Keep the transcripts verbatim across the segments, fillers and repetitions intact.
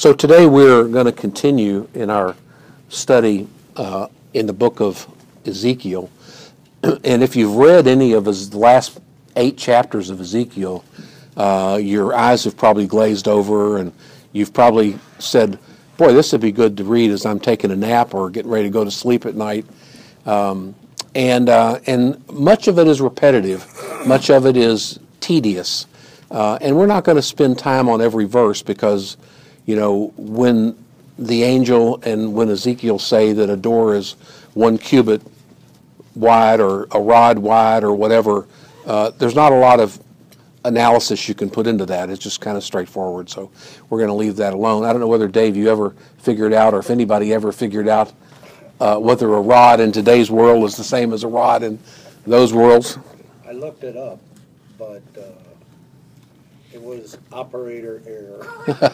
So today we're going to continue in our study uh, in the book of Ezekiel. And if you've read any of his last eight chapters of Ezekiel, uh, your eyes have probably glazed over and you've probably said, boy, this would be good to read as I'm taking a nap or getting ready to go to sleep at night. Um, and, uh, and much of it is repetitive. Much of it is tedious. Uh, and we're not going to spend time on every verse because, you know, when the angel and when Ezekiel say that a door is one cubit wide or a rod wide or whatever, uh, there's not a lot of analysis you can put into that. It's just kind of straightforward. So we're going to leave that alone. I don't know whether, Dave, you ever figured out or if anybody ever figured out uh, whether a rod in today's world is the same as a rod in those worlds. I looked it up, but uh, it was operator error.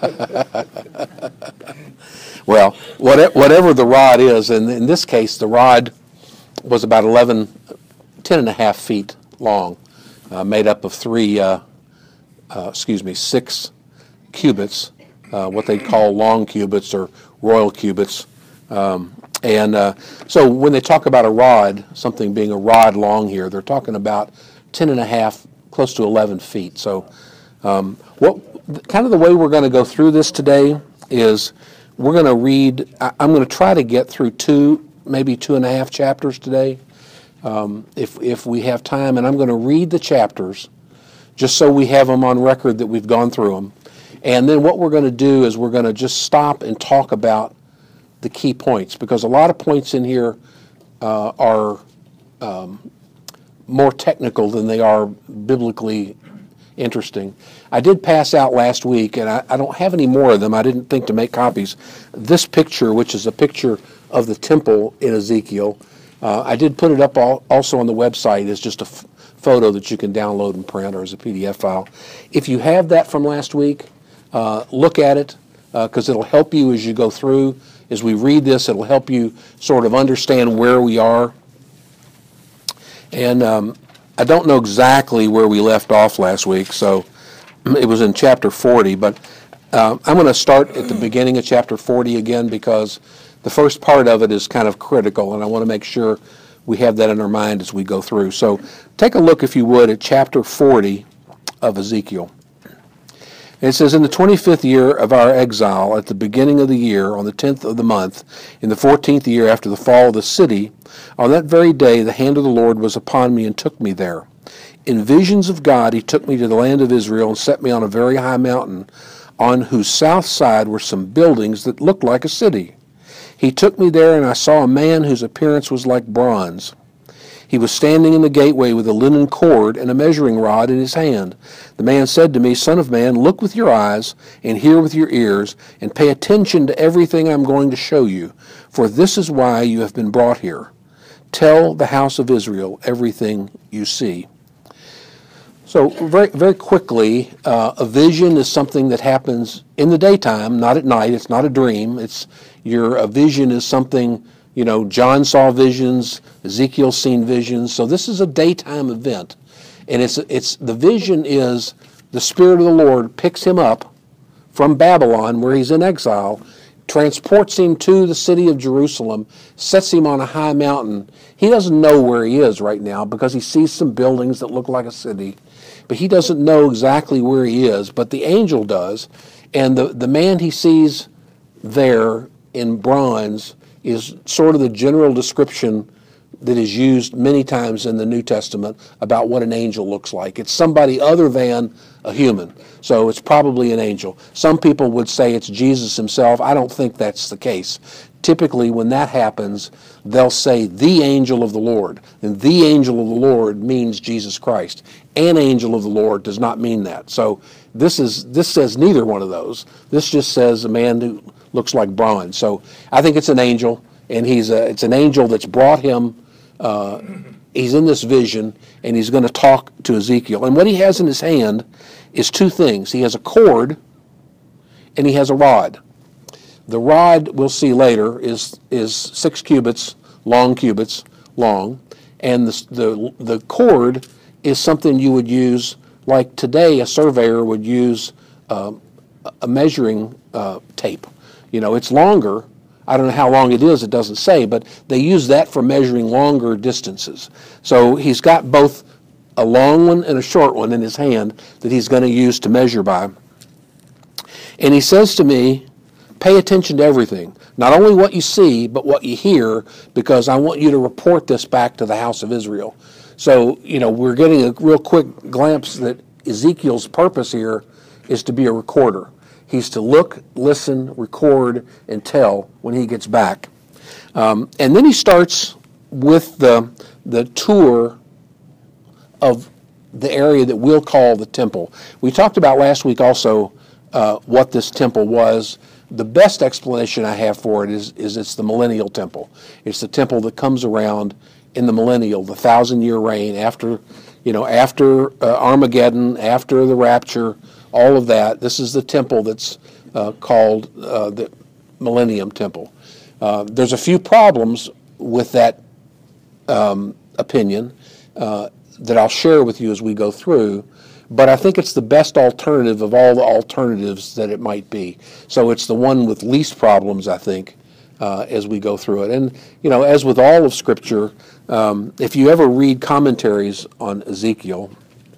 Well, what, whatever the rod is, and in this case, the rod was about eleven, ten and a half feet long, uh, made up of three, uh, uh, excuse me, six cubits, uh, what they call long cubits or royal cubits. Um, and uh, so when they talk about a rod, something being a rod long here, they're talking about ten and a half, close to eleven feet. So um, what kind of the way we're going to go through this today is we're going to read, I, I'm going to try to get through two, maybe two and a half chapters today, um, if if we have time. And I'm going to read the chapters just so we have them on record that we've gone through them. And then what we're going to do is we're going to just stop and talk about the key points, because a lot of points in here uh, are um, more technical than they are biblically interesting. I did pass out last week, and I, I don't have any more of them. I didn't think to make copies. This picture, which is a picture of the temple in Ezekiel, uh, I did put it up all, also on the website as just a f- photo that you can download and print or as a P D F file. If you have that from last week, uh, look at it, because uh, it'll help you as you go through. As we read this, it'll help you sort of understand where we are. And um, I don't know exactly where we left off last week, so it was in chapter forty, but uh, I'm going to start at the beginning of chapter forty again, because the first part of it is kind of critical, and I want to make sure we have that in our mind as we go through. So take a look, if you would, at chapter forty of Ezekiel. And it says, in the twenty-fifth year of our exile, at the beginning of the year, on the tenth of the month, in the fourteenth year after the fall of the city, on that very day the hand of the Lord was upon me and took me there. In visions of God he took me to the land of Israel and set me on a very high mountain, on whose south side were some buildings that looked like a city. He took me there, and I saw a man whose appearance was like bronze. He was standing in the gateway with a linen cord and a measuring rod in his hand. The man said to me, Son of man, look with your eyes and hear with your ears, and pay attention to everything I'm going to show you, for this is why you have been brought here. Tell the house of Israel everything you see. So very very quickly, uh, a vision is something that happens in the daytime, not at night. It's not a dream. It's your a vision is something, you know, John saw visions, Ezekiel's seen visions. So this is a daytime event. And it's it's the vision is the Spirit of the Lord picks him up from Babylon, where he's in exile, transports him to the city of Jerusalem, sets him on a high mountain. He doesn't know where he is right now because he sees some buildings that look like a city, but he doesn't know exactly where he is, but the angel does. And the, the man he sees there in bronze is sort of the general description that is used many times in the New Testament about what an angel looks like. It's somebody other than a human, so it's probably an angel. Some people would say it's Jesus himself. I don't think that's the case. Typically, when that happens, they'll say the angel of the Lord, and the angel of the Lord means Jesus Christ. An angel of the Lord does not mean that. So this is this says neither one of those. This just says a man who looks like bronze. So I think it's an angel, and he's a, it's an angel that's brought him. Uh, he's in this vision, and he's going to talk to Ezekiel. And what he has in his hand is two things. He has a cord, and he has a rod. The rod, we'll see later, is is six cubits, long cubits long, and the the the cord is something you would use, like today a surveyor would use um, a measuring uh, tape. You know, it's longer. I don't know how long it is, it doesn't say, but they use that for measuring longer distances. So he's got both a long one and a short one in his hand that he's going to use to measure by. And he says to me, pay attention to everything. Not only what you see, but what you hear, because I want you to report this back to the house of Israel. So, you know, we're getting a real quick glimpse that Ezekiel's purpose here is to be a recorder. He's to look, listen, record, and tell when he gets back. Um, and then he starts with the, the tour of the area that we'll call the temple. We talked about last week also uh, what this temple was. The best explanation I have for it is, is it's the millennial temple. It's the temple that comes around in the millennial, the thousand-year reign, after, you know, after uh, Armageddon, after the rapture, all of that. This is the temple that's uh, called uh, the Millennium Temple. Uh, there's a few problems with that um, opinion uh, that I'll share with you as we go through, but I think it's the best alternative of all the alternatives that it might be. So it's the one with least problems, I think, uh, as we go through it. And, you know, as with all of Scripture, um, if you ever read commentaries on Ezekiel,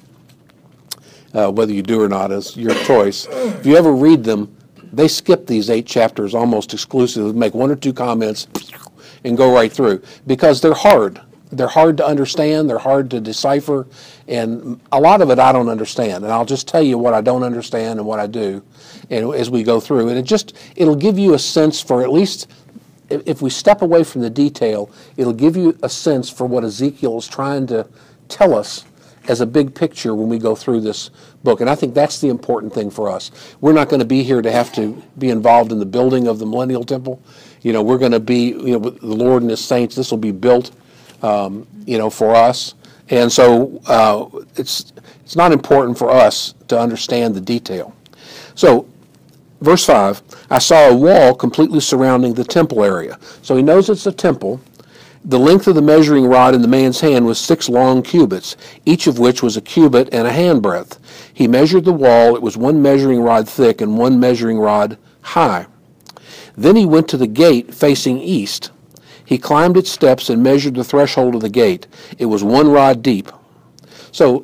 uh, whether you do or not is your choice, if you ever read them, they skip these eight chapters almost exclusively, make one or two comments, and go right through, because they're hard. They're hard to understand, they're hard to decipher, and a lot of it I don't understand. And I'll just tell you what I don't understand and what I do, and as we go through. And it just, it'll give you a sense for, at least if we step away from the detail, it'll give you a sense for what Ezekiel is trying to tell us as a big picture when we go through this book. And I think that's the important thing for us. We're not going to be here to have to be involved in the building of the Millennial Temple. You know, we're going to be, you know, with the Lord and His saints, this will be built, um, you know, for us. And so uh, it's it's not important for us to understand the detail. So, verse five, I saw a wall completely surrounding the temple area. So he knows it's a temple. The length of the measuring rod in the man's hand was six long cubits, each of which was a cubit and a handbreadth. He measured the wall. It was one measuring rod thick and one measuring rod high. Then he went to the gate facing east. He climbed its steps and measured the threshold of the gate. It was one rod deep. So,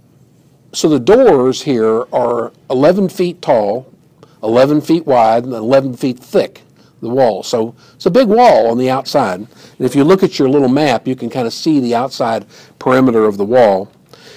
so the doors here are eleven feet tall, eleven feet wide, and eleven feet thick, the wall. So it's a big wall on the outside. And if you look at your little map, you can kind of see the outside perimeter of the wall.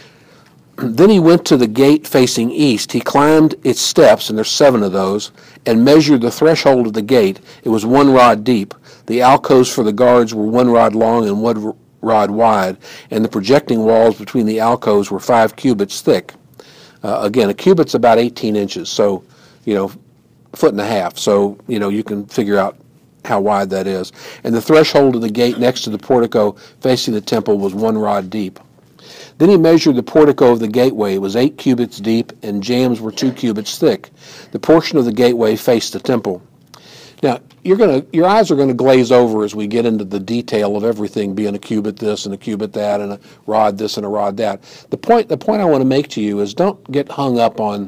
Then he went to the gate facing east. He climbed its steps, and there's seven of those, and measured the threshold of the gate. It was one rod deep. The alcoves for the guards were one rod long and one rod wide, and the projecting walls between the alcoves were five cubits thick. Uh, again, a cubit's about eighteen inches, so, you know, a foot and a half. So, you know, you can figure out how wide that is. And the threshold of the gate next to the portico facing the temple was one rod deep. Then he measured the portico of the gateway. It was eight cubits deep, and jambs were two cubits thick. The portion of the gateway faced the temple. Now, you're gonna, your eyes are going to glaze over as we get into the detail of everything being a cubit this and a cubit that and a rod this and a rod that. The point, the point I want to make to you is don't get hung up on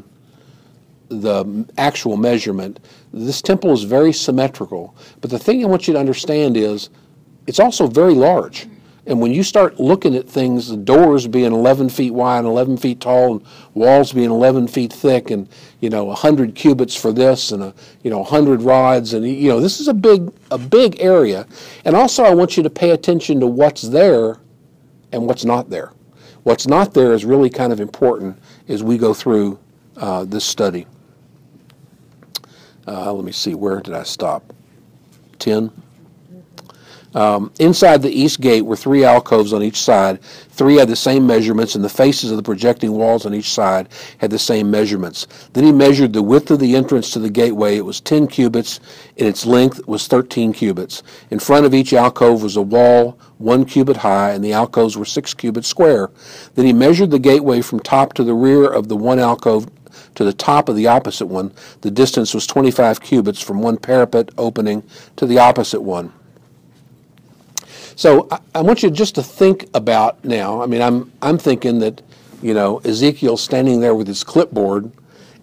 the actual measurement. This temple is very symmetrical, but the thing I want you to understand is it's also very large. And when you start looking at things, the doors being eleven feet wide and eleven feet tall, and walls being eleven feet thick, and, you know, one hundred cubits for this, and, a, you know, one hundred rods, and, you know, this is a big, a big area. And also I want you to pay attention to what's there and what's not there. What's not there is really kind of important as we go through uh, this study. Uh, let me see, where did I stop? ten? Um, inside the east gate were three alcoves on each side. Three had the same measurements, and the faces of the projecting walls on each side had the same measurements. Then he measured the width of the entrance to the gateway. It was ten cubits, and its length was thirteen cubits. In front of each alcove was a wall one cubit high, and the alcoves were six cubits square. Then he measured the gateway from top to the rear of the one alcove to the top of the opposite one. The distance was twenty-five cubits from one parapet opening to the opposite one. So I, I want you just to think about now, I mean, I'm I'm thinking that, you know, Ezekiel's standing there with his clipboard,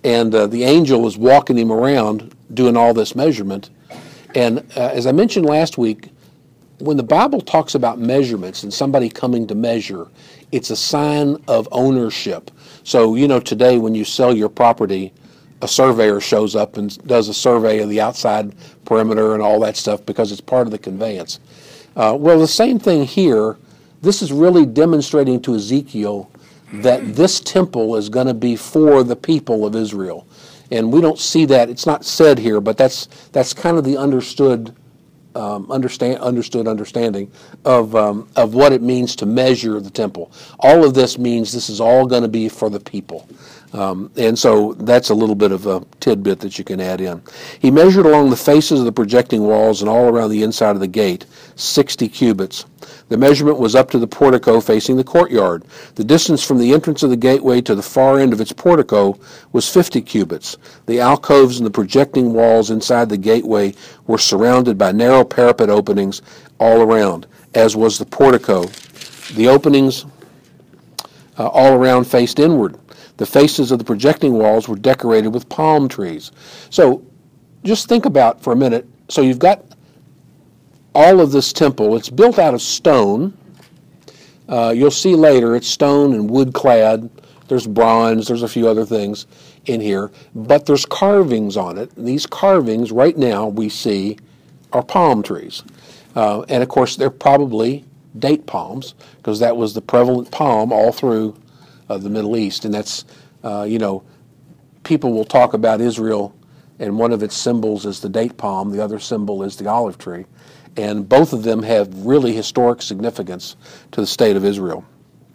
And uh, the angel was walking him around doing all this measurement. And uh, as I mentioned last week, when the Bible talks about measurements and somebody coming to measure, it's a sign of ownership. So, you know, today when you sell your property, a surveyor shows up and does a survey of the outside perimeter and all that stuff because it's part of the conveyance. Uh, well, the same thing here. This is really demonstrating to Ezekiel that this temple is going to be for the people of Israel. And we don't see that. It's not said here, but that's that's kind of the understood um, understand understood understanding of um, of what it means to measure the temple. All of this means this is all going to be for the people. Um, and so that's a little bit of a tidbit that you can add in. He measured along the faces of the projecting walls and all around the inside of the gate, sixty cubits. The measurement was up to the portico facing the courtyard. The distance from the entrance of the gateway to the far end of its portico was fifty cubits. The alcoves and the projecting walls inside the gateway were surrounded by narrow parapet openings all around, as was the portico. The openings uh, all around faced inward. The faces of the projecting walls were decorated with palm trees. So just think about for a minute. So you've got all of this temple. It's built out of stone. Uh, you'll see later it's stone and wood clad. There's bronze. There's a few other things in here. But there's carvings on it. And these carvings right now we see are palm trees. Uh, and of course they're probably date palms because that was the prevalent palm all through of the Middle East. And that's, uh, you know, people will talk about Israel and one of its symbols is the date palm, the other symbol is the olive tree. And both of them have really historic significance to the state of Israel.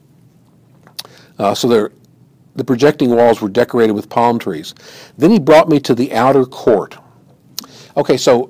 Uh, so they're, the projecting walls were decorated with palm trees. Then he brought me to the outer court. Okay, so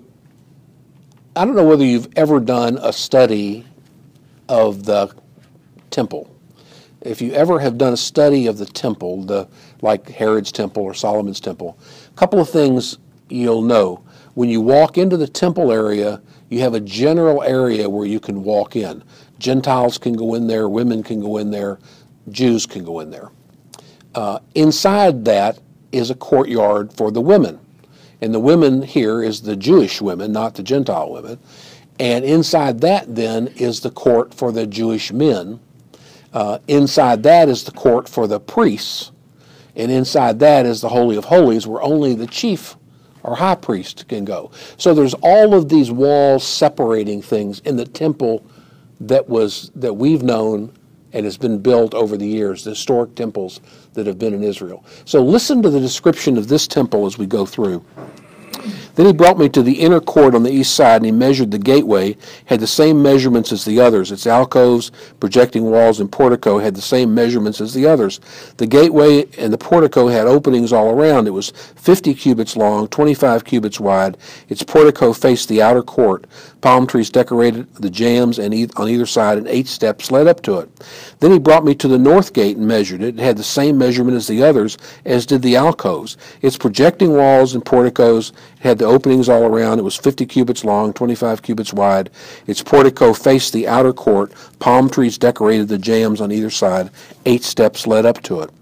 I don't know whether you've ever done a study of the temple. If you ever have done a study of the temple, the like Herod's temple or Solomon's temple, a couple of things you'll know. When you walk into the temple area, you have a general area where you can walk in. Gentiles can go in there, women can go in there, Jews can go in there. Uh, inside that is a courtyard for the women. And the women here is the Jewish women, not the Gentile women. And inside that then is the court for the Jewish men. Uh, inside that is the court for the priests, and inside that is the Holy of Holies where only the chief or high priest can go. So there's all of these walls separating things in the temple that was that we've known and has been built over the years, the historic temples that have been in Israel. So listen to the description of this temple as we go through. Then he brought me to the inner court on the east side, and he measured the gateway, had the same measurements as the others. Its alcoves, projecting walls, and portico had the same measurements as the others. The gateway and the portico had openings all around. It was fifty cubits long, twenty-five cubits wide. Its portico faced the outer court. Palm trees decorated the jambs and e- on either side, and eight steps led up to it. Then he brought me to the north gate and measured it. It had the same measurement as the others, as did the alcoves. Its projecting walls and porticos had the openings all around. It was fifty cubits long, twenty-five cubits wide. Its portico faced the outer court. Palm trees decorated the jambs on either side. Eight steps led up to it.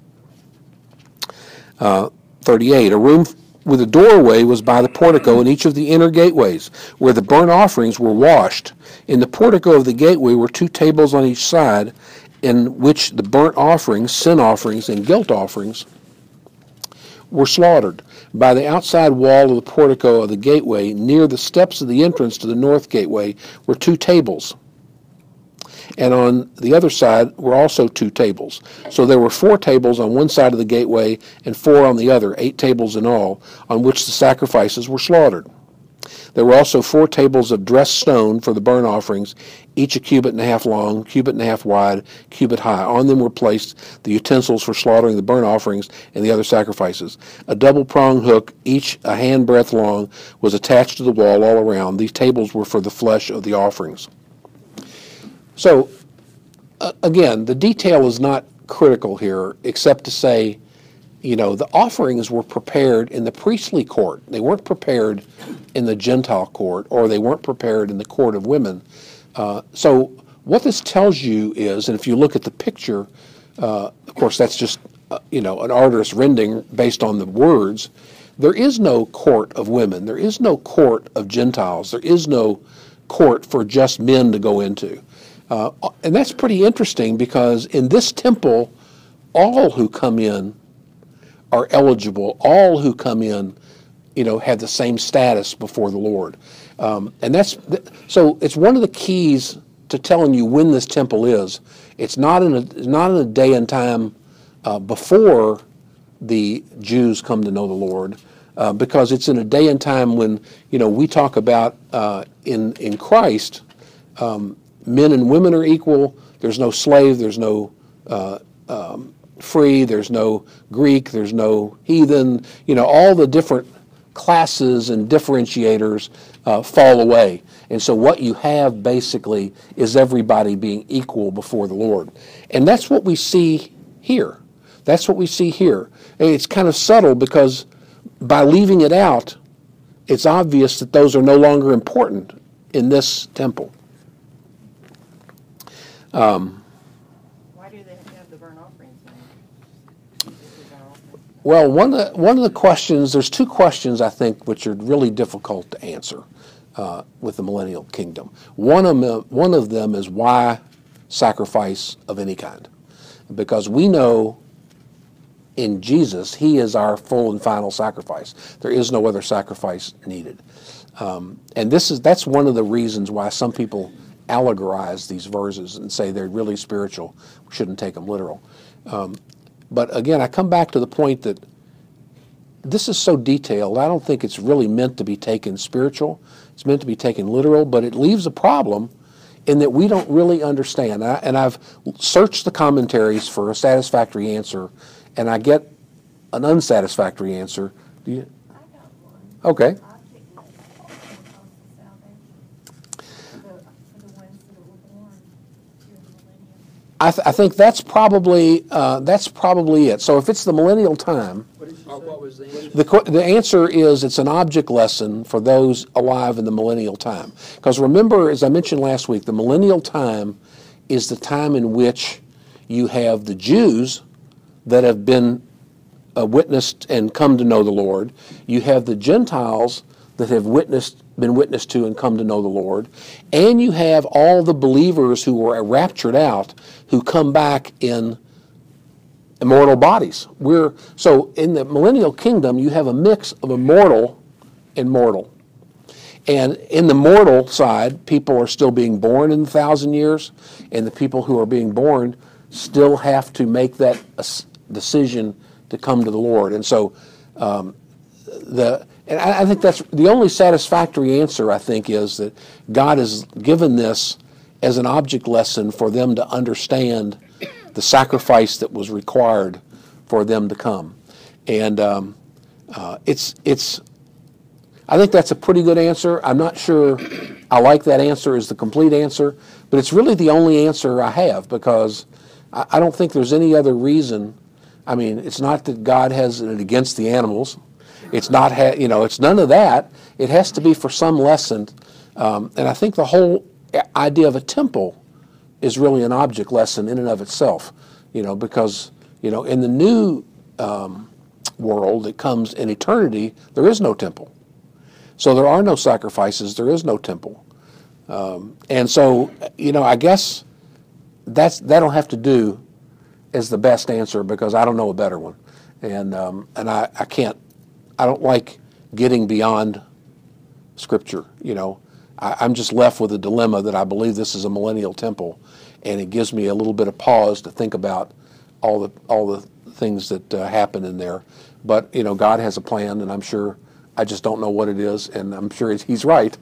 Uh, thirty-eight. A room with a doorway was by the portico in each of the inner gateways, where the burnt offerings were washed. In the portico of the gateway were two tables on each side, in which the burnt offerings, sin offerings, and guilt offerings were slaughtered. By the outside wall of the portico of the gateway, near the steps of the entrance to the north gateway, were two tables. And on the other side were also two tables. So there were four tables on one side of the gateway and four on the other, eight tables in all, on which the sacrifices were slaughtered. There were also four tables of dressed stone for the burnt offerings, each a cubit and a half long, cubit and a half wide, cubit high. On them were placed the utensils for slaughtering the burnt offerings and the other sacrifices. A double-pronged hook, each a handbreadth long, was attached to the wall all around. These tables were for the flesh of the offerings. So, uh, again, the detail is not critical here, except to say, you know, the offerings were prepared in the priestly court. They weren't prepared in the Gentile court, or they weren't prepared in the court of women. Uh, so what this tells you is, and if you look at the picture, uh, of course that's just uh, you know, an artist's rendering based on the words. There is no court of women. There is no court of Gentiles. There is no court for just men to go into. Uh, and that's pretty interesting because in this temple, all who come in are eligible. All who come in, you know, have the same status before the Lord. Um, and that's, so it's one of the keys to telling you when this temple is. It's not in a, it's not in a day and time uh, before the Jews come to know the Lord, uh, because it's in a day and time when, you know, we talk about uh, in in Christ, um, men and women are equal. There's no slave. There's no uh, um, free. There's no Greek. There's no heathen. You know, all the different classes and differentiators uh, fall away. And so what you have basically is everybody being equal before the Lord. And that's what we see here. That's what we see here. And it's kind of subtle because by leaving it out, it's obvious that those are no longer important in this temple. Um, Why do they have the burnt offerings now? well, one of the, one of the questions, there's two questions I think which are really difficult to answer uh, with the millennial kingdom. One of them, one of them is why sacrifice of any kind? Because we know in Jesus, he is our full and final sacrifice. There is no other sacrifice needed. Um, and this is that's one of the reasons why some people allegorize these verses and say they're really spiritual. We shouldn't take them literal. Um, but again, I come back to the point that this is so detailed, I don't think it's really meant to be taken spiritual. It's meant to be taken literal, but it leaves a problem in that we don't really understand. I, and I've searched the commentaries for a satisfactory answer, and I get an unsatisfactory answer. Do you? I got one. Okay. I picked it up for the, for the ones that were born during the millennium. I, th- I think that's probably uh, that's probably it. So if it's the millennial time, Uh, What was the answer? the qu- the answer is it's an object lesson for those alive in the millennial time. Because remember, as I mentioned last week, the millennial time is the time in which you have the Jews that have been uh, witnessed and come to know the Lord. You have the Gentiles that have witnessed, been witnessed to and come to know the Lord. And you have all the believers who were raptured out who come back in immortal bodies. We're so in the millennial kingdom, you have a mix of immortal and mortal. And in the mortal side, people are still being born in a thousand years, and the people who are being born still have to make that decision to come to the Lord. And so um, the and I, I think that's the only satisfactory answer, I think, is that God has given this as an object lesson for them to understand the sacrifice that was required for them to come. And um, uh, it's it's I think that's a pretty good answer. I'm not sure I like that answer as the complete answer, but it's really the only answer I have because I, I don't think there's any other reason. I mean, it's not that God has it against the animals. It's not, ha- you know, it's none of that. It has to be for some lesson. Um, and I think the whole idea of a temple is really an object lesson in and of itself, you know, because, you know, in the new um, world that comes in eternity, there is no temple. So there are no sacrifices, there is no temple. Um, and so, you know, I guess that's that'll have to do as the best answer because I don't know a better one. And um, and I, I can't, I don't like getting beyond Scripture, you know. I, I'm just left with a dilemma that I believe this is a millennial temple, and it gives me a little bit of pause to think about all the all the things that uh, happen in there. But, you know, God has a plan, and I'm sure I just don't know what it is, and I'm sure he's right.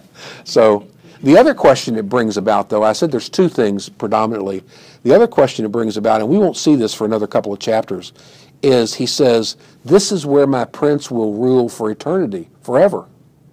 So the other question it brings about, though, I said there's two things predominantly. The other question it brings about, and we won't see this for another couple of chapters, is he says, this is where my prince will rule for eternity, forever.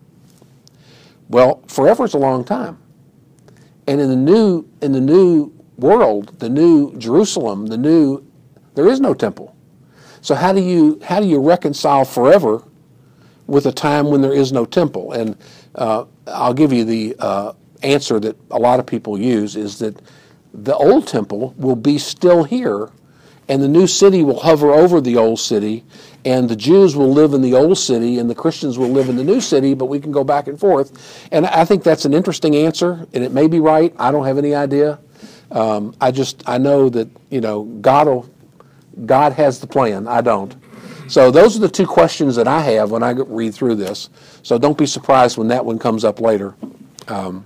Well, forever is a long time. And in the new in the new world, the new Jerusalem, the new, there is no temple. So how do you how do you reconcile forever with a time when there is no temple? And uh, I'll give you the uh, answer that a lot of people use is that the old temple will be still here, and the new city will hover over the old city, and the Jews will live in the old city, and the Christians will live in the new city, but we can go back and forth. And I think that's an interesting answer, and it may be right. I don't have any idea. Um, I just, I know that, you know, God will, God has the plan. I don't. So those are the two questions that I have when I read through this. So don't be surprised when that one comes up later. Um,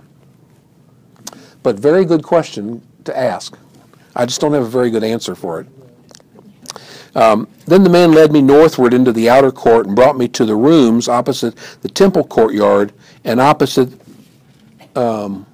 but very good question to ask. I just don't have a very good answer for it. Um, then the man led me northward into the outer court and brought me to the rooms opposite the temple courtyard and opposite... Um,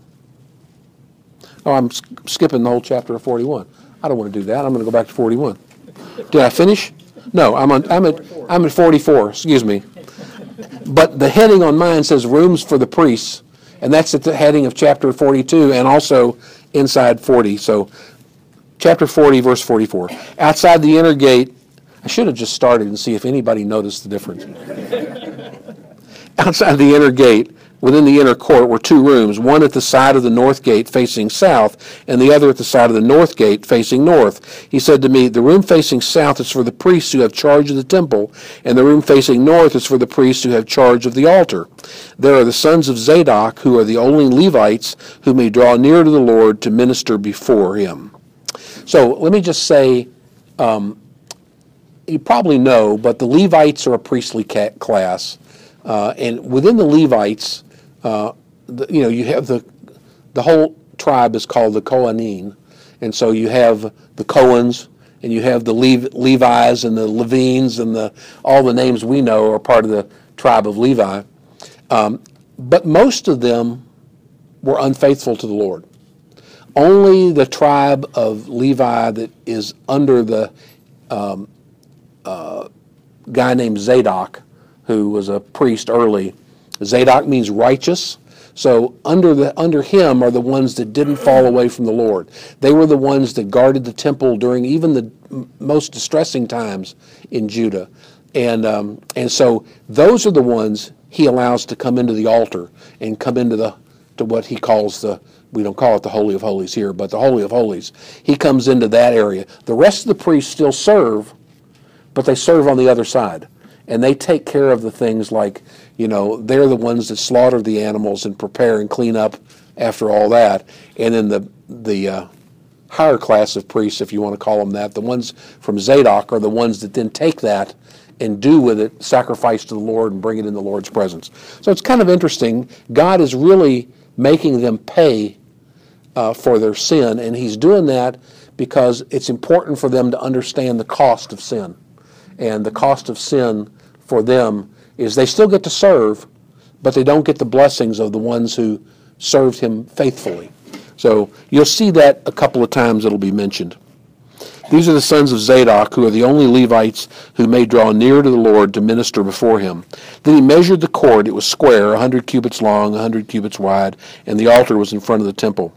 oh, I'm sk- skipping the whole chapter of forty-one. I don't want to do that. I'm going to go back to forty-one. Did I finish? No, I'm, on, I'm, at, I'm at forty-four, excuse me. But the heading on mine says rooms for the priests, and that's at the heading of chapter forty-two and also inside forty. So chapter forty, verse forty-four. Outside the inner gate, I should have just started and see if anybody noticed the difference. Outside the inner gate, within the inner court, were two rooms, one at the side of the north gate facing south, and the other at the side of the north gate facing north. He said to me, the room facing south is for the priests who have charge of the temple, and the room facing north is for the priests who have charge of the altar. There are the sons of Zadok, who are the only Levites who may draw near to the Lord to minister before him. So let me just say, um, you probably know, but the Levites are a priestly ca- class. Uh, and within the Levites, uh, the, you know, you have the the whole tribe is called the Kohanim, and so you have the Cohens, and you have the Lev- Levi's and the Levines, and the all the names we know are part of the tribe of Levi. Um, but most of them were unfaithful to the Lord. Only the tribe of Levi that is under the um, uh, guy named Zadok, who was a priest early. Zadok means righteous. So under the under him are the ones that didn't fall away from the Lord. They were the ones that guarded the temple during even the most distressing times in Judah. And um, and so those are the ones he allows to come into the altar and come into the to what he calls the, we don't call it the Holy of Holies here, but the Holy of Holies. He comes into that area. The rest of the priests still serve, but they serve on the other side. And they take care of the things like, you know, they're the ones that slaughter the animals and prepare and clean up after all that. And then the the uh, higher class of priests, if you want to call them that, the ones from Zadok are the ones that then take that and do with it sacrifice to the Lord and bring it in the Lord's presence. So it's kind of interesting. God is really making them pay uh, for their sin, and he's doing that because it's important for them to understand the cost of sin. And the cost of sin for them is they still get to serve, but they don't get the blessings of the ones who served him faithfully. So you'll see that a couple of times it'll be mentioned. These are the sons of Zadok, who are the only Levites who may draw near to the Lord to minister before him. Then he measured the court. It was square, a hundred cubits long, a hundred cubits wide, and the altar was in front of the temple.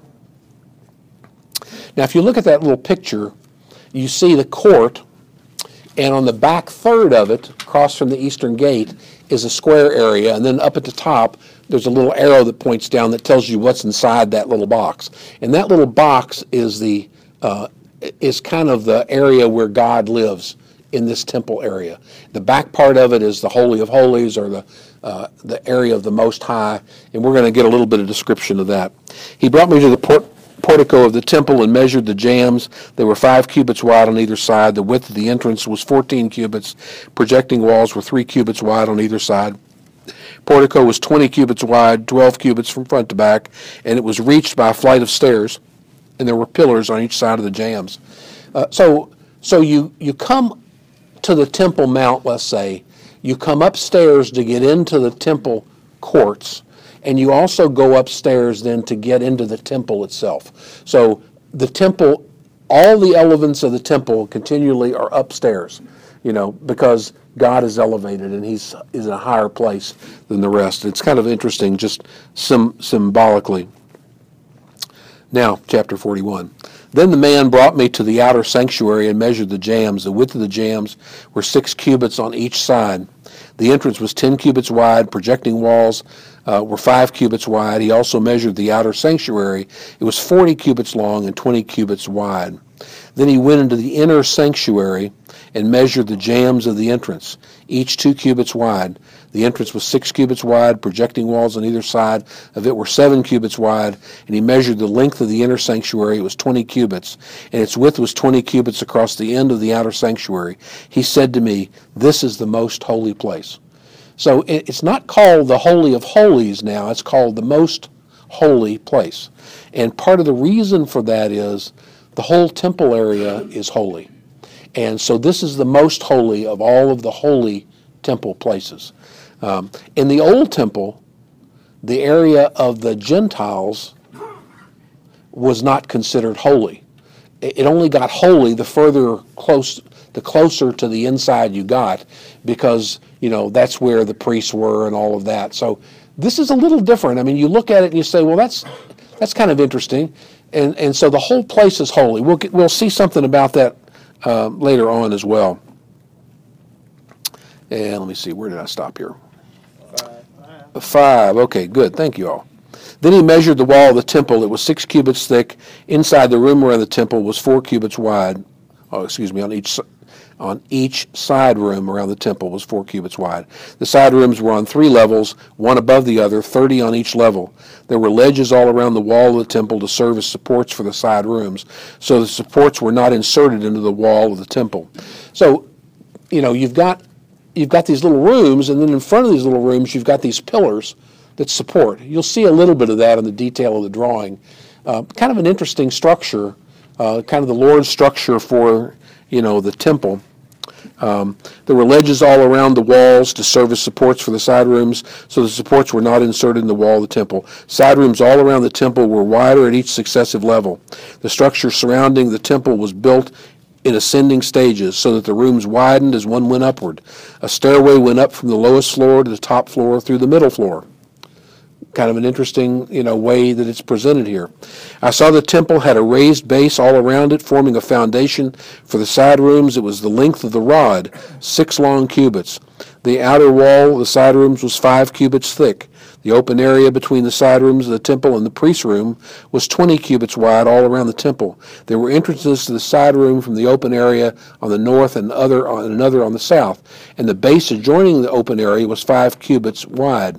Now, if you look at that little picture, you see the court, and on the back third of it, across from the eastern gate, is a square area, and then up at the top, there's a little arrow that points down that tells you what's inside that little box. And that little box is the uh, is kind of the area where God lives in this temple area. The back part of it is the Holy of Holies, or the uh, the area of the Most High, and we're going to get a little bit of description of that. He brought me to the port. portico of the temple and measured the jambs. They were five cubits wide on either side. The width of the entrance was fourteen cubits. Projecting walls were three cubits wide on either side. Portico was twenty cubits wide, twelve cubits from front to back, and it was reached by a flight of stairs, and there were pillars on each side of the jambs. Uh, so so you, you come to the Temple Mount, let's say. You come upstairs to get into the temple courts, and you also go upstairs then to get into the temple itself. So the temple, all the elements of the temple continually are upstairs, you know, because God is elevated and he's is in a higher place than the rest. It's kind of interesting, just sim- symbolically. Now, chapter forty-one. Then the man brought me to the outer sanctuary and measured the jambs. The width of the jambs were six cubits on each side. The entrance was ten cubits wide. Projecting walls uh, were five cubits wide. He also measured the outer sanctuary. It was forty cubits long and twenty cubits wide. Then he went into the inner sanctuary and measured the jambs of the entrance, each two cubits wide. The entrance was six cubits wide. Projecting walls on either side of it were seven cubits wide. And he measured the length of the inner sanctuary. It was twenty cubits, and its width was twenty cubits across the end of the outer sanctuary. He said to me, "This is the most holy place." So it's not called the Holy of Holies now. It's called the most holy place. And part of the reason for that is the whole temple area is holy. And so this is the most holy of all of the holy temple places. Um, in the old temple, the area of the Gentiles was not considered holy. It only got holy the further close, the closer to the inside you got, because, you know, that's where the priests were and all of that. So this is a little different. I mean, you look at it and you say, well, that's that's kind of interesting. And and so the whole place is holy. We'll get, we'll see something about that uh, later on as well. And let me see, where did I stop here? Five. Five. Okay, good. Thank you all. Then he measured the wall of the temple. It was six cubits thick. Inside the room around the temple was four cubits wide. Oh, excuse me, on each on each side room around the temple was four cubits wide. The side rooms were on three levels, one above the other, thirty on each level. There were ledges all around the wall of the temple to serve as supports for the side rooms, so the supports were not inserted into the wall of the temple. So, you know, you've got you've got these little rooms, and then in front of these little rooms, you've got these pillars that support. You'll see a little bit of that in the detail of the drawing. Uh, kind of an interesting structure, uh, kind of the Lord's structure for, you know, the temple. Um, there were ledges all around the walls to serve as supports for the side rooms, so the supports were not inserted in the wall of the temple. Side rooms all around the temple were wider at each successive level. The structure surrounding the temple was built in ascending stages, so that the rooms widened as one went upward. A stairway went up from the lowest floor to the top floor through the middle floor. Kind of an interesting, you know, way that it's presented here. I saw the temple had a raised base all around it, forming a foundation for the side rooms. It was the length of the rod, six long cubits. The outer wall of the side rooms was five cubits thick. The open area between the side rooms of the temple and the priest's room was twenty cubits wide all around the temple. There were entrances to the side room from the open area on the north and other on another on the south, and the base adjoining the open area was five cubits wide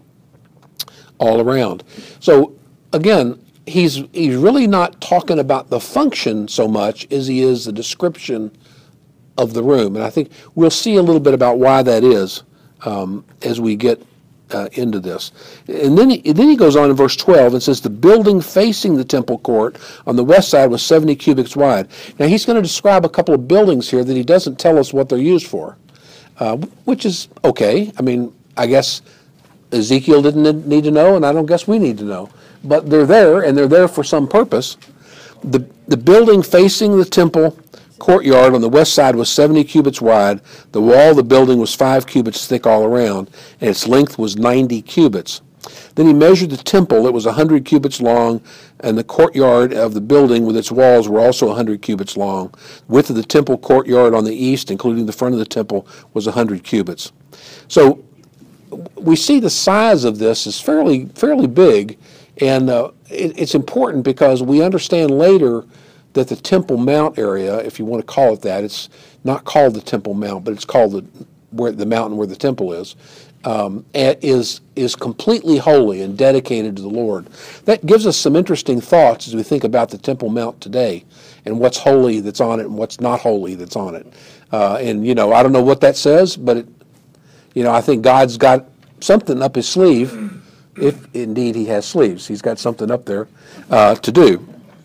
all around. So again, he's he's really not talking about the function so much as he is the description of the room. And I think we'll see a little bit about why that is um, as we get uh, into this. And then he, then he goes on in verse twelve and says, the building facing the temple court on the west side was seventy cubits wide. Now he's going to describe a couple of buildings here that he doesn't tell us what they're used for, uh, which is okay. I mean, I guess Ezekiel didn't need to know, and I don't guess we need to know. But they're there, and they're there for some purpose. The, the building facing the temple courtyard on the west side was seventy cubits wide. The wall of the building was five cubits thick all around, and its length was ninety cubits. Then he measured the temple. It was one hundred cubits long, and the courtyard of the building with its walls were also one hundred cubits long. The width of the temple courtyard on the east, including the front of the temple, was one hundred cubits. So we see the size of this is fairly fairly big, and uh, it, it's important because we understand later that the Temple Mount area, if you want to call it that, it's not called the Temple Mount, but it's called the where the mountain where the temple is, um, is is completely holy and dedicated to the Lord. That gives us some interesting thoughts as we think about the Temple Mount today and what's holy that's on it and what's not holy that's on it. Uh, and you know, I don't know what that says, but it, you know, I think God's got something up his sleeve, if indeed he has sleeves. He's got something up there uh, to do.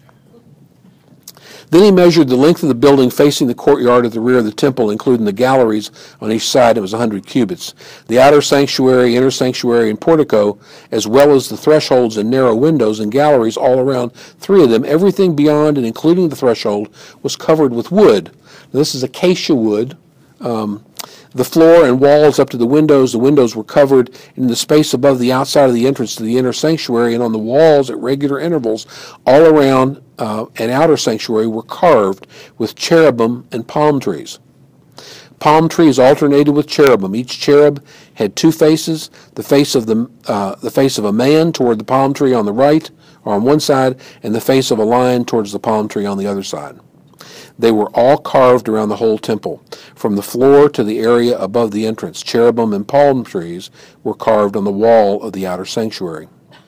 Then he measured the length of the building facing the courtyard at the rear of the temple, including the galleries on each side. It was one hundred cubits. The outer sanctuary, inner sanctuary, and portico, as well as the thresholds and narrow windows and galleries all around, three of them, everything beyond and including the threshold, was covered with wood. Now, this is acacia wood. Um, The floor and walls up to the windows, the windows were covered in the space above the outside of the entrance to the inner sanctuary, and on the walls at regular intervals all around uh, an outer sanctuary were carved with cherubim and palm trees. palm trees alternated with cherubim. Each cherub had two faces, the face of the uh, the face of a man toward the palm tree on the right or on one side, and the face of a lion towards the palm tree on the other side. They were all carved around the whole temple, from the floor to the area above the entrance. Cherubim and palm trees were carved on the wall of the outer sanctuary.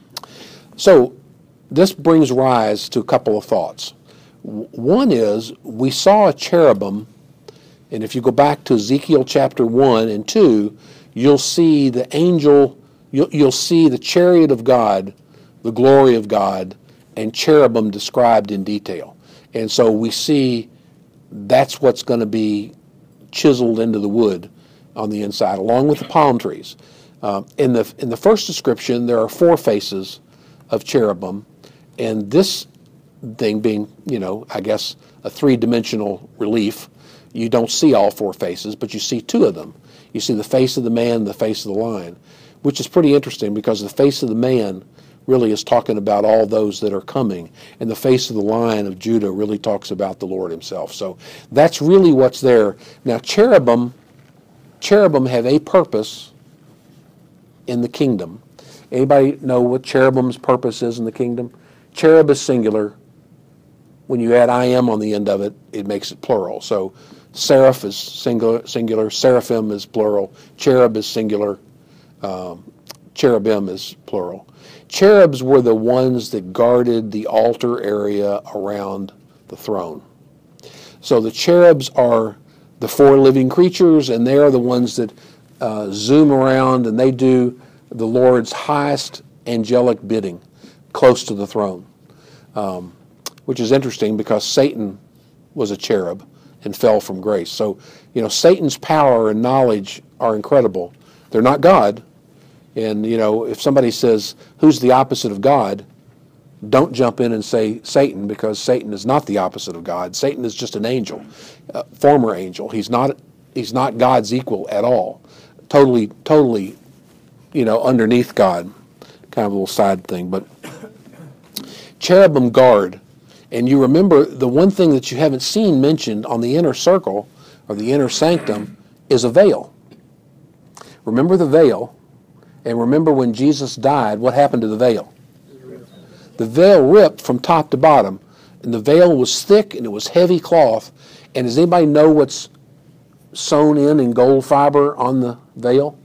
So this brings rise to a couple of thoughts. One is, we saw a cherubim, and if you go back to Ezekiel chapter one and two, you'll see the angel, you'll, you'll see the chariot of God, the glory of God, and cherubim described in detail. And so we see that's what's going to be chiseled into the wood on the inside, along with the palm trees. Uh, in the in the first description, there are four faces of cherubim, and this thing being, you know, I guess a three-dimensional relief, you don't see all four faces, but you see two of them. You see the face of the man and the face of the lion, which is pretty interesting because the face of the man really is talking about all those that are coming, and the face of the Lion of Judah really talks about the Lord himself. So that's really what's there. Now cherubim, cherubim have a purpose in the kingdom. Anybody know what cherubim's purpose is in the kingdom? Cherub is singular. When you add I am on the end of it, it makes it plural. So seraph is singular, singular. Seraphim is plural. Cherub is singular. Um, cherubim is plural. Cherubs were the ones that guarded the altar area around the throne. So the cherubs are the four living creatures, and they are the ones that uh, zoom around, and they do the Lord's highest angelic bidding close to the throne, um, which is interesting because Satan was a cherub and fell from grace. So, you know, Satan's power and knowledge are incredible. They're not God. And, you know, if somebody says, who's the opposite of God, don't jump in and say Satan, because Satan is not the opposite of God. Satan is just an angel, a former angel. He's not, he's not God's equal at all. Totally, totally, you know, underneath God. Kind of a little side thing. But cherubim guard. And you remember the one thing that you haven't seen mentioned on the inner circle or the inner sanctum is a veil. Remember the veil. And remember when Jesus died, what happened to the veil? The veil ripped from top to bottom, and the veil was thick and it was heavy cloth. And does anybody know what's sewn in in gold fiber on the veil?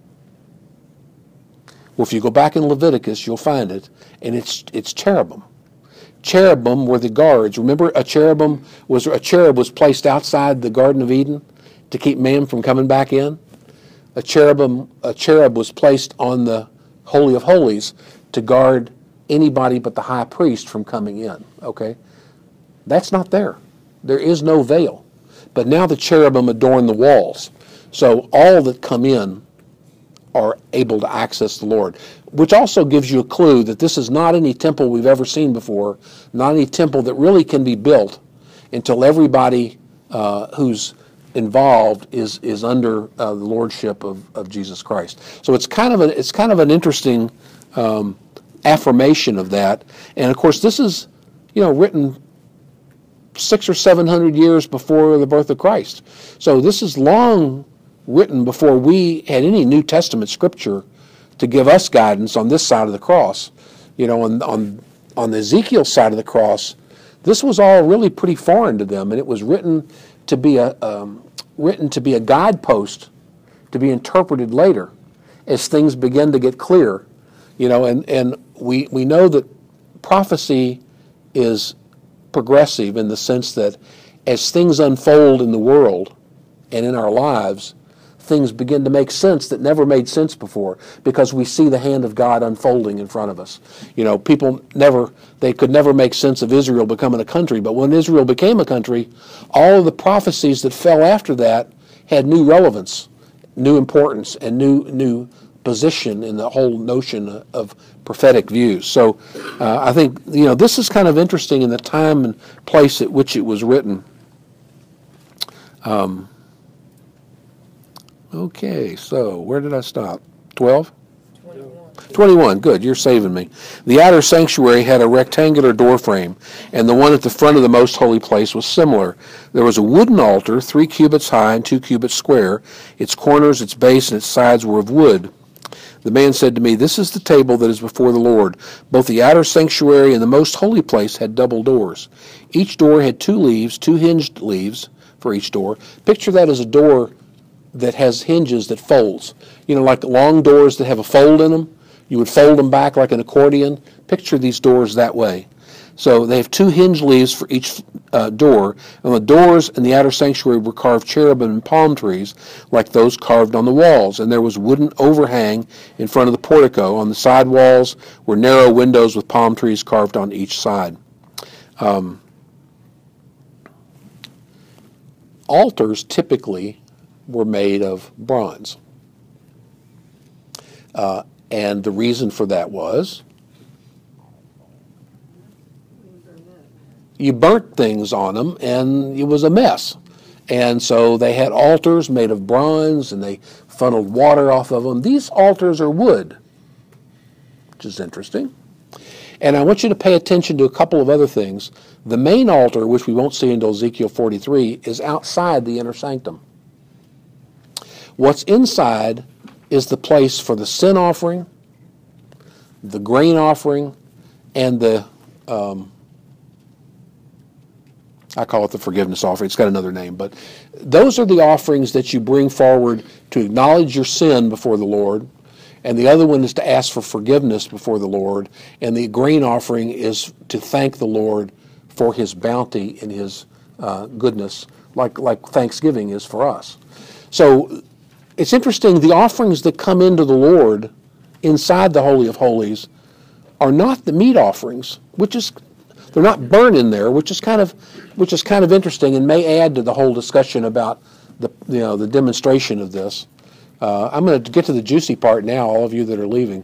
Well, if you go back in Leviticus, you'll find it, and it's it's cherubim. Cherubim were the guards. Remember, a cherubim was a cherub was placed outside the Garden of Eden to keep man from coming back in. A cherubim, a cherub was placed on the Holy of Holies to guard anybody but the high priest from coming in. Okay, that's not there. There is no veil. But now the cherubim adorn the walls, so all that come in are able to access the Lord, which also gives you a clue that this is not any temple we've ever seen before, not any temple that really can be built until everybody uh, who's involved is is under uh, the lordship of, of Jesus Christ. So it's kind of a, it's kind of an interesting um, affirmation of that. And of course, this is, you know, written six or seven hundred years before the birth of Christ. So this is long written before we had any New Testament scripture to give us guidance on this side of the cross. You know, on on on the Ezekiel side of the cross, this was all really pretty foreign to them, and it was written to be a um, written to be a guidepost to be interpreted later as things begin to get clear. You know, and, and we we know that prophecy is progressive in the sense that as things unfold in the world and in our lives, things begin to make sense that never made sense before because we see the hand of God unfolding in front of us. You know, people never, they could never make sense of Israel becoming a country, but when Israel became a country, all of the prophecies that fell after that had new relevance, new importance, and new new position in the whole notion of prophetic views. So uh, I think, you know, this is kind of interesting in the time and place at which it was written. Um, Okay, so where did I stop? twelve? twenty-one. twenty-one, good, you're saving me. The outer sanctuary had a rectangular door frame, and the one at the front of the most holy place was similar. There was a wooden altar, three cubits high and two cubits square. Its corners, its base, and its sides were of wood. The man said to me, "This is the table that is before the Lord." Both the outer sanctuary and the most holy place had double doors. Each door had two leaves, two hinged leaves for each door. Picture that as a door that has hinges that folds. You know, like long doors that have a fold in them. You would fold them back like an accordion. Picture these doors that way. So they have two hinge leaves for each uh, door. And the doors in the outer sanctuary were carved cherubim and palm trees like those carved on the walls. And there was wooden overhang in front of the portico. On the side walls were narrow windows with palm trees carved on each side. Um, altars typically were made of bronze. Uh, and the reason for that was you burnt things on them and it was a mess. And so they had altars made of bronze and they funneled water off of them. These altars are wood, which is interesting. And I want you to pay attention to a couple of other things. The main altar, which we won't see until Ezekiel forty-three, is outside the inner sanctum. What's inside is the place for the sin offering, the grain offering, and the, um, I call it the forgiveness offering. It's got another name, but those are the offerings that you bring forward to acknowledge your sin before the Lord, and the other one is to ask for forgiveness before the Lord, and the grain offering is to thank the Lord for his bounty and his uh, goodness, like, like Thanksgiving is for us. So it's interesting, the offerings that come into the Lord inside the Holy of Holies are not the meat offerings, which is, they're not burnt in there, which is kind of, which is kind of interesting and may add to the whole discussion about the, you know, the demonstration of this. Uh, I'm going to get to the juicy part now, all of you that are leaving.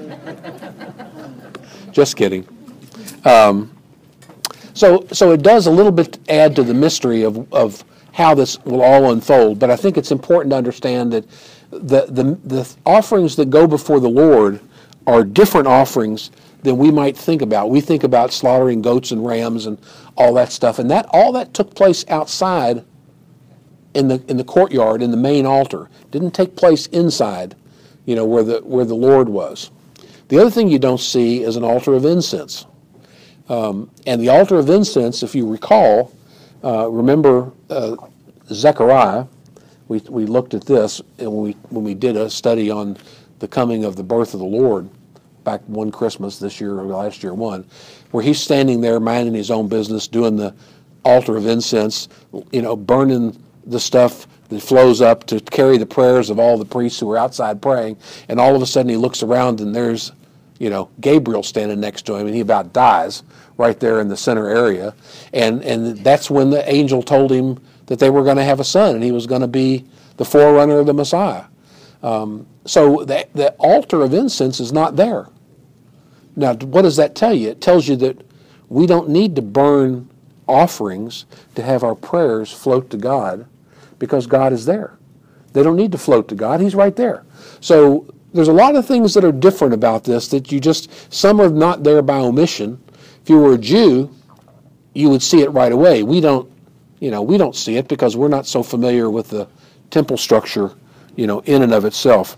Just kidding. Um, so, so it does a little bit add to the mystery of, of how this will all unfold, but I think it's important to understand that the, the, the offerings that go before the Lord are different offerings than we might think about. We think about slaughtering goats and rams and all that stuff, and that all that took place outside in the in the courtyard in the main altar. Didn't take place inside, you know, where the where the Lord was. The other thing you don't see is an altar of incense, um, and the altar of incense, if you recall, uh, remember uh, Zechariah. We we looked at this and when we when we did a study on the coming of the birth of the Lord back one Christmas this year or last year one, where he's standing there minding his own business, doing the altar of incense, you know, burning the stuff that flows up to carry the prayers of all the priests who are outside praying, and all of a sudden he looks around and there's, you know, Gabriel standing next to him, and he about dies right there in the center area, and and that's when the angel told him that they were going to have a son, and he was going to be the forerunner of the Messiah. Um, so the, the altar of incense is not there. Now, what does that tell you? It tells you that we don't need to burn offerings to have our prayers float to God, because God is there. They don't need to float to God. He's right there. So there's a lot of things that are different about this that you just, some are not there by omission. If you were a Jew, you would see it right away. We don't, you know, we don't see it because we're not so familiar with the temple structure, you know, in and of itself.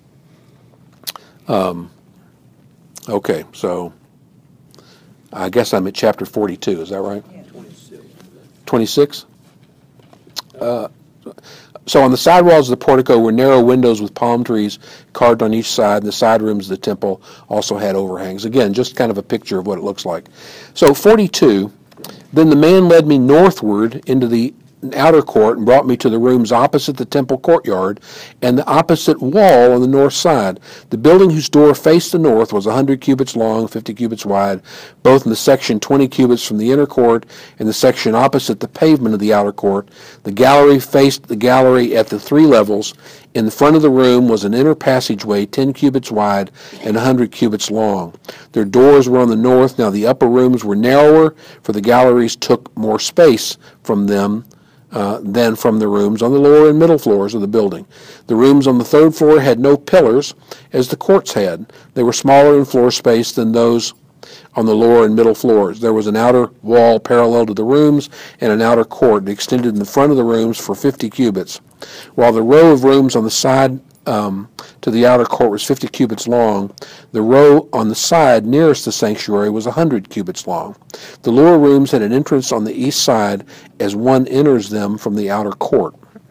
Um, okay, so I guess I'm at chapter forty-two. Is that right? Yeah. twenty-six? Uh, so on the side walls of the portico were narrow windows with palm trees carved on each side, and the side rooms of the temple also had overhangs. Again, just kind of a picture of what it looks like. So forty-two, then the man led me northward into the outer court and brought me to the rooms opposite the temple courtyard and the opposite wall on the north side. The building whose door faced the north was one hundred cubits long, fifty cubits wide, both in the section twenty cubits from the inner court and the section opposite the pavement of the outer court. The gallery faced the gallery at the three levels. In the front of the room was an inner passageway ten cubits wide and one hundred cubits long. Their doors were on the north. Now the upper rooms were narrower, for the galleries took more space from them uh, than from the rooms on the lower and middle floors of the building. The rooms on the third floor had no pillars, as the courts had. They were smaller in floor space than those on the lower and middle floors. There was an outer wall parallel to the rooms and an outer court that extended in the front of the rooms for fifty cubits. While the row of rooms on the side um, to the outer court was fifty cubits long, the row on the side nearest the sanctuary was one hundred cubits long. The lower rooms had an entrance on the east side as one enters them from the outer court.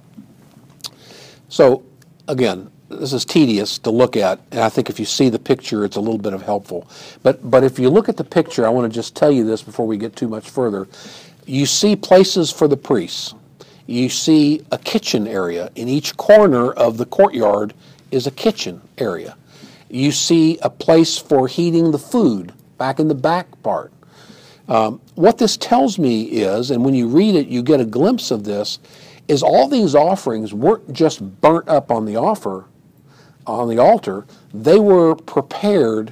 So, again, this is tedious to look at, and I think if you see the picture, it's a little bit of helpful. But but if you look at the picture, I want to just tell you this before we get too much further. You see places for the priests. You see a kitchen area. In each corner of the courtyard is a kitchen area. You see a place for heating the food back in the back part. Um, what this tells me is, and when you read it, you get a glimpse of this, is all these offerings weren't just burnt up on the offer, on the altar. They were prepared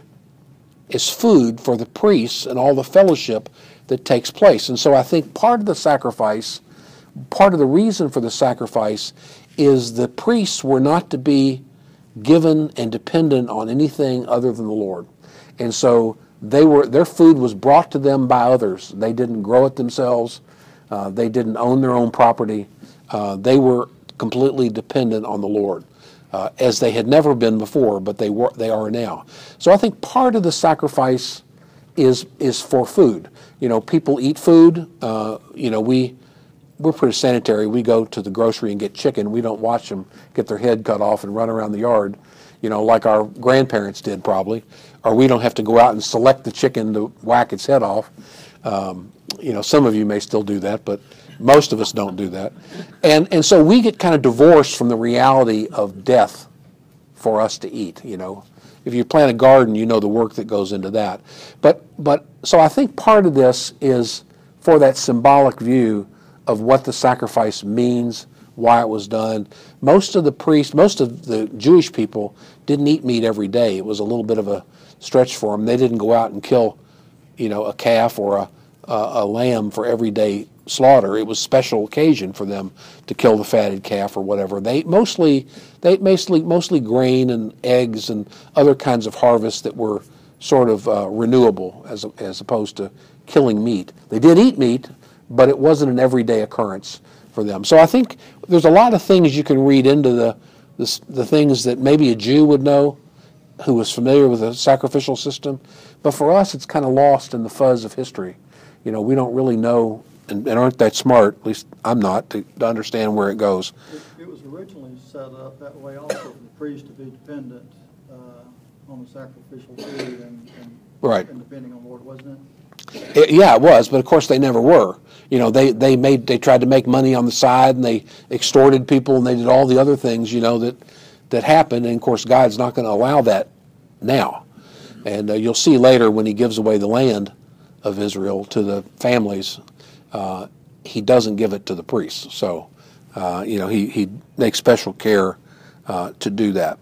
as food for the priests and all the fellowship that takes place. And so I think part of the sacrifice, part of the reason for the sacrifice is the priests were not to be given and dependent on anything other than the Lord. And so they were, their food was brought to them by others. They didn't grow it themselves. Uh, they didn't own their own property. Uh, they were completely dependent on the Lord. Uh, as they had never been before, but they were, they are now. So I think part of the sacrifice is is for food. You know, people eat food. Uh, you know, we we're pretty sanitary. We go to the grocery and get chicken. We don't watch them get their head cut off and run around the yard, you know, like our grandparents did probably. Or we don't have to go out and select the chicken to whack its head off. Um, you know, some of you may still do that, but most of us don't do that. And and so we get kind of divorced from the reality of death for us to eat, you know. If you plant a garden, you know the work that goes into that. But but so I think part of this is for that symbolic view of what the sacrifice means, why it was done. Most of the priests, most of the Jewish people didn't eat meat every day. It was a little bit of a stretch for them. They didn't go out and kill, you know, a calf or a a, a lamb for everyday slaughter. It was special occasion for them to kill the fatted calf or whatever. They ate mostly they ate mostly mostly grain and eggs and other kinds of harvests that were sort of uh, renewable as as opposed to killing meat. They did eat meat, but it wasn't an everyday occurrence for them. So I think there's a lot of things you can read into the the, the things that maybe a Jew would know who was familiar with the sacrificial system, but for us it's kind of lost in the fuzz of history. You know, we don't really know and, and aren't that smart, at least I'm not, to, to understand where it goes. It, it was originally set up that way also for the priest to be dependent uh, on the sacrificial food and, and, Right. and depending on the Lord, wasn't it? It, yeah, it was, but of course they never were. You know, they, they made they tried to make money on the side, and they extorted people, and they did all the other things, you know, that that happened. And of course, God's not going to allow that now. And uh, you'll see later when He gives away the land of Israel to the families, uh, He doesn't give it to the priests. So, uh, you know, He He makes special care uh, to do that.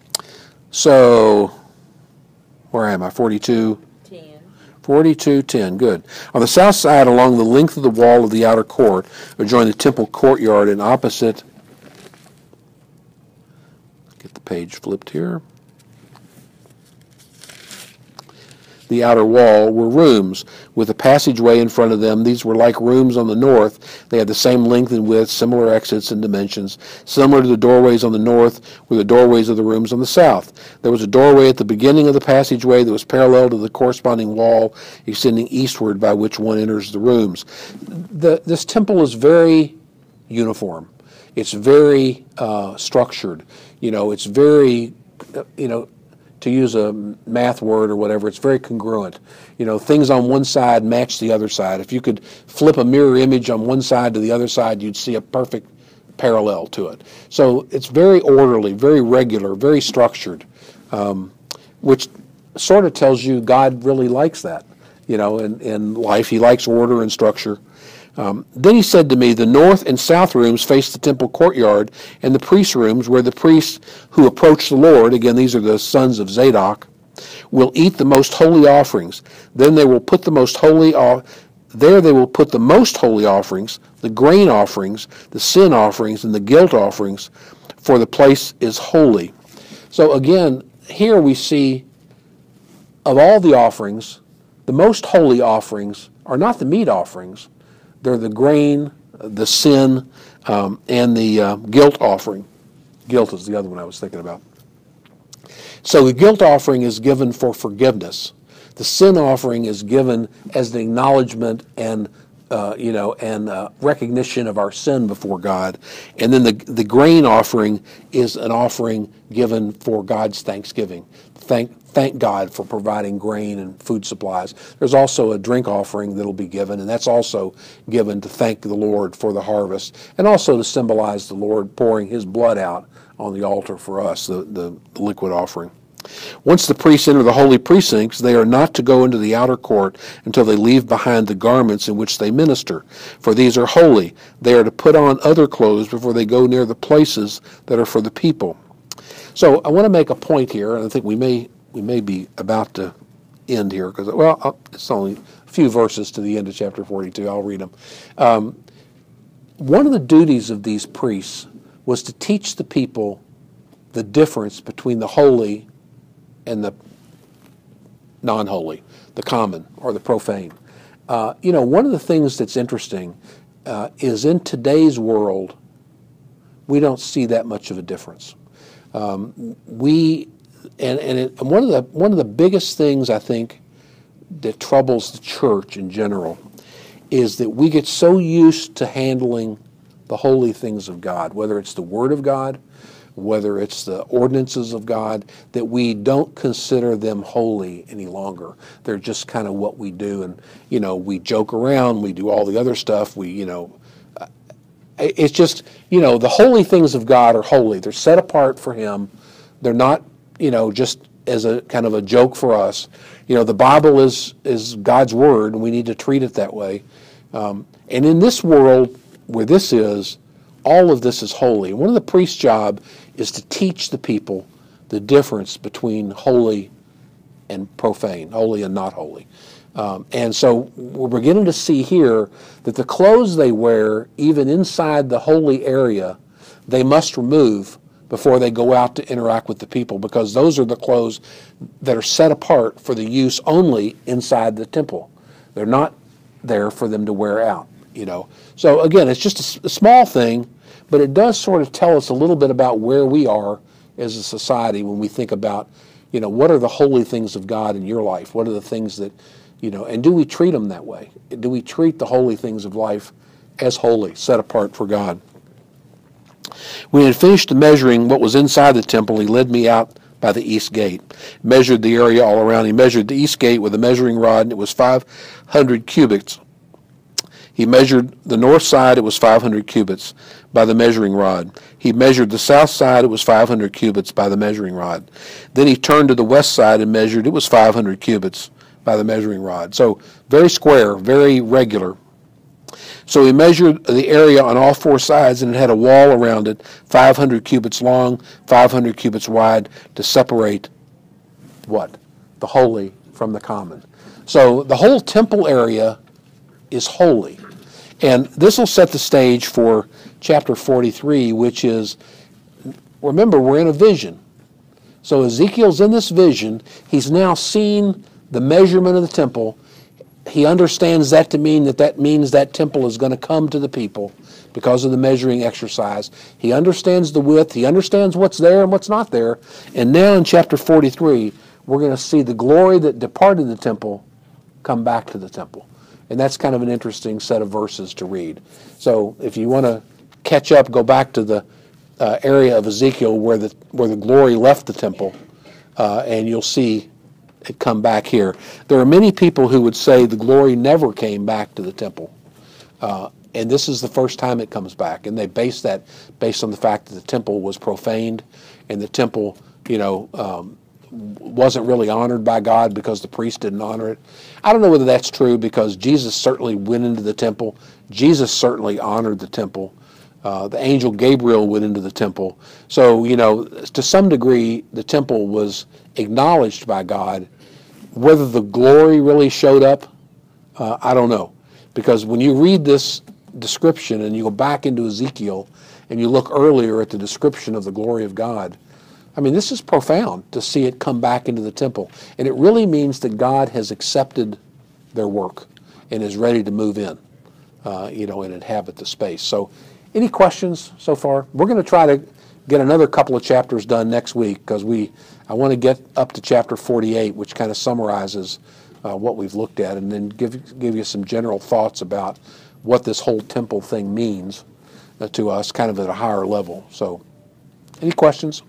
So, where am I? forty-two. forty-two ten, good. On the south side, along the length of the wall of the outer court, adjoin the temple courtyard and opposite, get the page flipped here, the outer wall were rooms with a passageway in front of them. These were like rooms on the north. They had the same length and width, similar exits and dimensions. Similar to the doorways on the north were the doorways of the rooms on the south. There was a doorway at the beginning of the passageway that was parallel to the corresponding wall extending eastward by which one enters the rooms. The, this temple is very uniform. It's very uh, structured. You know, it's very, uh, you know, to use a math word or whatever, it's very congruent. You know, things on one side match the other side. If you could flip a mirror image on one side to the other side, you'd see a perfect parallel to it. So it's very orderly, very regular, very structured, um, which sort of tells you God really likes that. You know, in, in life, He likes order and structure. Um, then He said to me, the north and south rooms face the temple courtyard, and the priest rooms where the priests who approach the Lord, again these are the sons of Zadok, will eat the most holy offerings. Then they will put the most holy, uh, there they will put the most holy offerings, the grain offerings, the sin offerings, and the guilt offerings, for the place is holy. So again, here we see of all the offerings, the most holy offerings are not the meat offerings. They're the grain, the sin, um, and the uh, guilt offering. Guilt is the other one I was thinking about. So the guilt offering is given for forgiveness. The sin offering is given as the acknowledgement and uh, you know and uh, recognition of our sin before God. And then the the grain offering is an offering given for God's thanksgiving. Thank thank God for providing grain and food supplies. There's also a drink offering that'll be given, and that's also given to thank the Lord for the harvest, and also to symbolize the Lord pouring His blood out on the altar for us, the, the, the liquid offering. Once the priests enter the holy precincts, they are not to go into the outer court until they leave behind the garments in which they minister, for these are holy. They are to put on other clothes before they go near the places that are for the people. So I want to make a point here, and I think we may we may be about to end here, because, well, I'll, it's only a few verses to the end of chapter forty-two. I'll read them. Um, one of the duties of these priests was to teach the people the difference between the holy and the non-holy, the common or the profane. Uh, you know, one of the things that's interesting uh, is in today's world, we don't see that much of a difference. Um, we and and, it, and one of the one of the biggest things I think that troubles the church in general is that we get so used to handling the holy things of God, whether it's the Word of God, whether it's the ordinances of God, that we don't consider them holy any longer. They're just kind of what we do, and you know, we joke around, we do all the other stuff. We, you know, it's just, you know, the holy things of God are holy. They're set apart for Him. They're not, you know, just as a kind of a joke for us. You know, the Bible is is God's Word, and we need to treat it that way. Um, and in this world where this is, all of this is holy. And one of the priest's job is to teach the people the difference between holy and profane, holy and not holy. Um, and so we're beginning to see here that the clothes they wear, even inside the holy area, they must remove before they go out to interact with the people, because those are the clothes that are set apart for the use only inside the temple. They're not there for them to wear out, you know. So again, it's just a, a small thing, but it does sort of tell us a little bit about where we are as a society when we think about, you know, what are the holy things of God in your life? What are the things that, you know, and do we treat them that way? Do we treat the holy things of life as holy, set apart for God? When he had finished measuring what was inside the temple, he led me out by the east gate, measured the area all around. He measured the east gate with a measuring rod, and it was five hundred cubits. He measured the north side, it was five hundred cubits by the measuring rod. He measured the south side, it was five hundred cubits by the measuring rod. Then he turned to the west side and measured, it was five hundred cubits by the measuring rod. So very square, very regular. So he measured the area on all four sides, and it had a wall around it, five hundred cubits long, five hundred cubits wide, to separate what? The holy from the common. So the whole temple area is holy. And this will set the stage for chapter forty-three, which is, remember, we're in a vision. So Ezekiel's in this vision. He's now seen the measurement of the temple. He understands that to mean that that means that temple is going to come to the people because of the measuring exercise. He understands the width. He understands what's there and what's not there. And now in chapter forty-three, we're going to see the glory that departed the temple come back to the temple. And that's kind of an interesting set of verses to read. So if you want to catch up, go back to the uh, area of Ezekiel where the where the glory left the temple, uh, and you'll see it come back here. There are many people who would say the glory never came back to the temple. Uh, and this is the first time it comes back. And they base that based on the fact that the temple was profaned, and the temple, you know, um, wasn't really honored by God because the priest didn't honor it. I don't know whether that's true, because Jesus certainly went into the temple. Jesus certainly honored the temple. Uh, the angel Gabriel went into the temple. So, you know, to some degree, the temple was acknowledged by God. Whether the glory really showed up, uh, I don't know. Because when you read this description and you go back into Ezekiel and you look earlier at the description of the glory of God, I mean, this is profound to see it come back into the temple. And it really means that God has accepted their work and is ready to move in, uh, you know, and inhabit the space. So any questions so far? We're going to try to get another couple of chapters done next week because we, I want to get up to chapter forty-eight, which kind of summarizes uh, what we've looked at, and then give, give you some general thoughts about what this whole temple thing means uh, to us, kind of at a higher level. So any questions?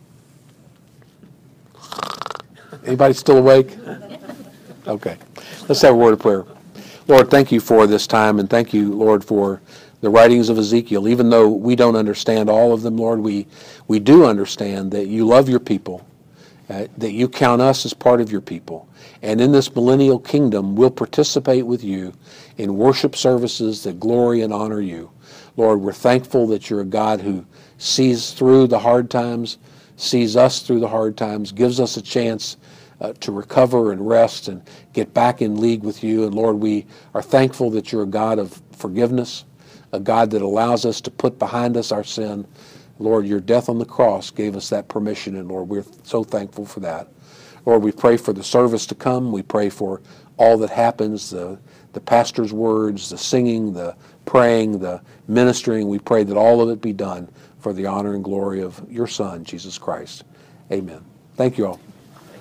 Anybody still awake? Okay. Let's have a word of prayer. Lord, thank you for this time, and thank you, Lord, for the writings of Ezekiel. Even though we don't understand all of them, Lord, we, we do understand that you love your people, uh, that you count us as part of your people. And in this millennial kingdom, we'll participate with you in worship services that glory and honor you. Lord, we're thankful that you're a God who sees through the hard times, sees us through the hard times, gives us a chance uh, to recover and rest and get back in league with you. And Lord, we are thankful that you're a God of forgiveness, a God that allows us to put behind us our sin. Lord, your death on the cross gave us that permission, and Lord, we're so thankful for that. Lord, we pray for the service to come. We pray for all that happens, the, the pastor's words, the singing, the praying, the ministering. We pray that all of it be done for the honor and glory of your Son, Jesus Christ. Amen. Thank you all.